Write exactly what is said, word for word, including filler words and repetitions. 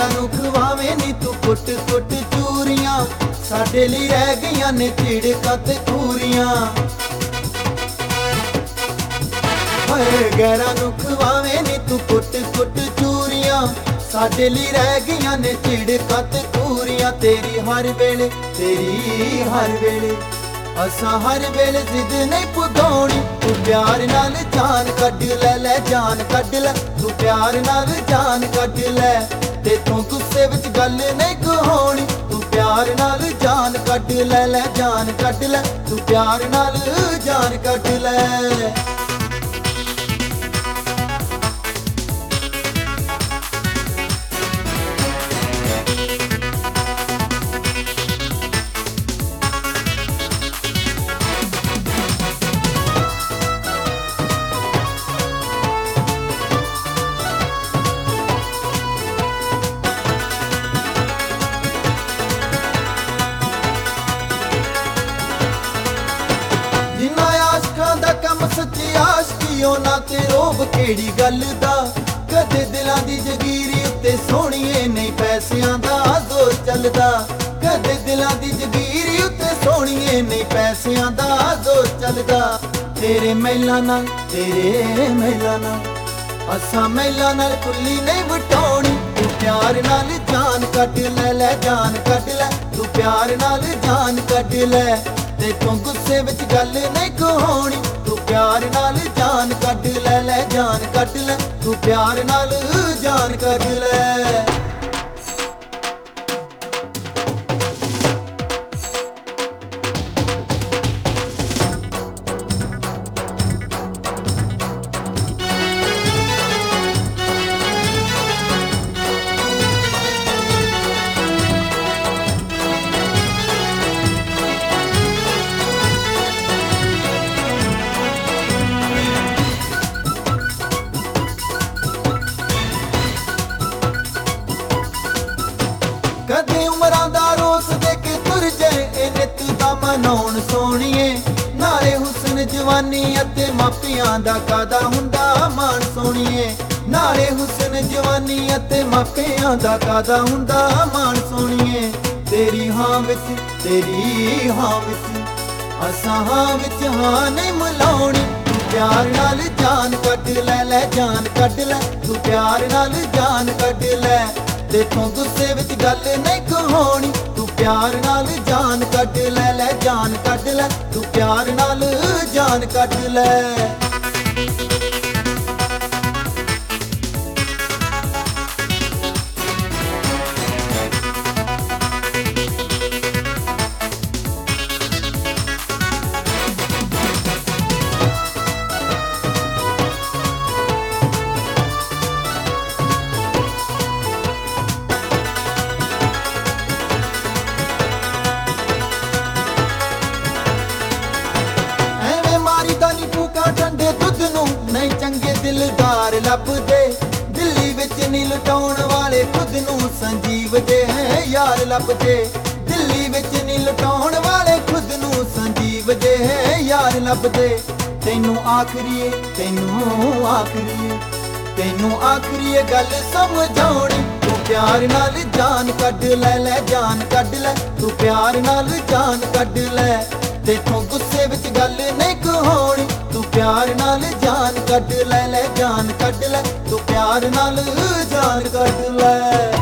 ਗੈਰਾਂ ਨੂੰ ਖਵਾਵੇਂ ਨੀ ਤੂੰ ਕੁੱਟ ਕੁੱਟ ਚੂਰੀਆਂ, ਸਾਡੇ ਲਈ ਰਹਿ ਗਈਆਂ ਨੇ ਝਿੜਕਾਂ ਤੇ ਖੂਰੀਆਂ। ਹਾਏ ਗੈਰਾਂ ਨੂੰ ਖਵਾਵੇਂ ਨੀ ਤੂੰ ਕੁੱਟ ਕੁੱਟ ਚੂਰੀਆਂ, ਸਾਡੇ ਲਈ ਰਹਿ ਗਈਆਂ ਨੇ ਝਿੜਕਾਂ ਤੇ ਖੂਰੀਆਂ। ਤੇਰੀ ਹਰ ਵੇਲੇ ਤੇਰੀ ਹਰ ਵੇਲੇ ਅਸਾਂ ਹਰ ਵੇਲੇ ਜ਼ਿੱਦ ਨਹੀਂ ਪੁਗਾਉਣੀ, ਤੂੰ ਪਿਆਰ ਨਾਲ ਜਾਨ ਕੱਢ ਲੈ ਲੈ ਜਾਨ ਕੱਢ ਲੈ, ਤੂੰ ਪਿਆਰ ਨਾਲ ਜਾਨ ਕੱਢ ਲੈ। ਤੇਥੋਂ ਗੁੱਸੇ ਵਿੱਚ ਗੱਲ ਨਹੀਂ ਕਹਾਉਣੀ, ਤੂੰ ਪਿਆਰ ਨਾਲ ਜਾਨ ਕੱਢ ਲੈ ਲੈ ਜਾਨ ਕੱਢ ਲੈ, ਤੂੰ ਪਿਆਰ ਨਾਲ ਜਾਨ ਕੱਢ ਲੈ। ਸੱਚੀ ਆਸ਼ਕੀ ਉਹਨਾਂ ਤੇ ਰੋਬ ਕਿਹੜੀ ਗੱਲ ਦਾ, ਕਦੇ ਦਿਲਾਂ ਦੀ ਜਗੀਰੀ ਉੱਤੇ ਸੋਹਣੀਏ ਨਹੀਂ ਪੈਸਿਆਂ ਦਾ ਜ਼ੋਰ ਚੱਲਦਾ, ਕਦੇ ਦਿਲਾਂ ਦੀ ਜਗੀਰੀ ਉੱਤੇ ਸੋਹਣੀਏ ਨਹੀਂ ਪੈਸਿਆਂ ਦਾ ਜ਼ੋਰ ਚੱਲਦਾ। ਤੇਰੇ ਮਹਿਲਾਂ ਨਾਲ ਤੇਰੇ ਮਹਿਲਾਂ ਨਾਲ ਅਸਾਂ ਮਹਿਲਾਂ ਨਾਲ ਕੁੱਲੀ ਨਹੀਂ ਵਟਾਉਣੀ, ਤੂੰ ਪਿਆਰ ਨਾਲ ਜਾਨ ਕੱਢ ਲੈ ਲੈ ਜਾਨ ਕੱਢ ਲੈ, ਤੂੰ ਪਿਆਰ ਨਾਲ ਜਾਨ ਕੱਢ ਲੈ। ਤੇਥੋਂ ਗੁੱਸੇ ਵਿੱਚ ਗੱਲ ਨਹੀਂ ਕਹਾਉਣੀ, ਤੂੰ ਪਿਆਰ ਨਾਲ ਜਾਨ ਕੱਢ ਲੈ ਲੈ ਜਾਨ ਕੱਢ ਲੈ, ਤੂੰ ਪਿਆਰ ਨਾਲ ਜਾਨ ਕੱਢ ਲੈ। ਕਦੇ ਉਮਰਾਂ ਦਾ ਰੋਸ ਦੇ ਕੇ ਤੁਰ ਜਾਏ ਇਹ ਨਿੱਤ ਦਾ ਮਨਾਉਣ ਸੋਹਣੀਏ, ਨਾਲੇ ਹੁਸਨ ਜਵਾਨੀ ਅਤੇ ਮਾਪਿਆਂ ਦਾ ਕਾਦਾ ਹੁੰਦਾ ਮਾਣ ਸੋਹਣੀਏ, ਨਾਲੇ ਹੁਸਨ ਜਵਾਨੀ ਅਤੇ ਮਾਪਿਆਂ ਦਾ ਕਾਦਾ ਹੁੰਦਾ ਮਾਣ ਸੋਹਣੀਏ। ਤੇਰੀ ਹਾਂ ਵਿੱਚ ਤੇਰੀ ਹਾਂ ਵਿੱਚ ਅਸਾਂ ਹਾਂ ਵਿੱਚ ਹਾਂ ਨਹੀਂ ਮਿਲਾਉਣੀ, ਤੂੰ ਪਿਆਰ ਨਾਲ ਜਾਨ ਕੱਢ ਲੈ ਲੈ ਜਾਨ ਕੱਢ ਲੈ, ਤੂੰ ਪਿਆਰ ਨਾਲ ਜਾਨ ਕੱਢ ਲੈ। ਤੇਥੋਂ ਗੁੱਸੇ ਵਿੱਚ ਗੱਲ ਨਹੀਂ ਕਹਾਉਣੀ, ਤੂੰ ਪਿਆਰ ਨਾਲ ਜਾਨ ਕੱਢ ਲੈ ਲੈ ਜਾਨ ਕੱਢ ਲੈ, ਤੂੰ ਪਿਆਰ ਨਾਲ ਜਾਨ ਕੱਢ ਲੈ। ਨਹੀਂ ਚੰਗੇ ਦਿਲਦਾਰ ਲੱਭਦੇ, ਦਿੱਲੀ ਵਿੱਚ ਨੀ ਲੁਟਾਉਣ ਵਾਲੇ ਖੁਦ ਨੂੰ ਸੰਜੀਵ ਦੇ ਹੈ ਯਾਰ ਲੱਭਦੇ, ਦਿੱਲੀ ਵਿੱਚ ਨੀ ਲੁਟਾਉਣ ਵਾਲੇ ਖੁਦ ਨੂੰ ਸੰਜੀਵ ਦੇ ਹੈ ਯਾਰ ਲੱਭਦੇ। ਤੈਨੂੰ ਆਖਰੀਏ ਤੈਨੂੰ ਆਖਰੀਏ ਤੈਨੂੰ ਆਖਰੀਏ ਗੱਲ ਸਮਝਾਉਣੀ, ਤੂੰ ਪਿਆਰ ਨਾਲ ਜਾਨ ਕੱਢ ਲੈ ਲੈ ਜਾਨ ਕੱਢ ਲੈ, ਤੂੰ ਪਿਆਰ ਨਾਲ ਜਾਨ ਕੱਢ ਲੈ। ਤੇਥੋਂ ਗੁੱਸੇ ਵਿੱਚ ਗੱਲ ਨਹੀਂ ਕਹਾਉਣੀ, ਤੂੰ ਪਿਆਰ ਨਾਲ ਜਾਨ ਕੱਢ ਲੈ ਲੈ ਜਾਨ ਕੱਢ ਲੈ, ਤੂੰ ਪਿਆਰ ਨਾਲ ਜਾਨ ਕੱਢ ਲੈ।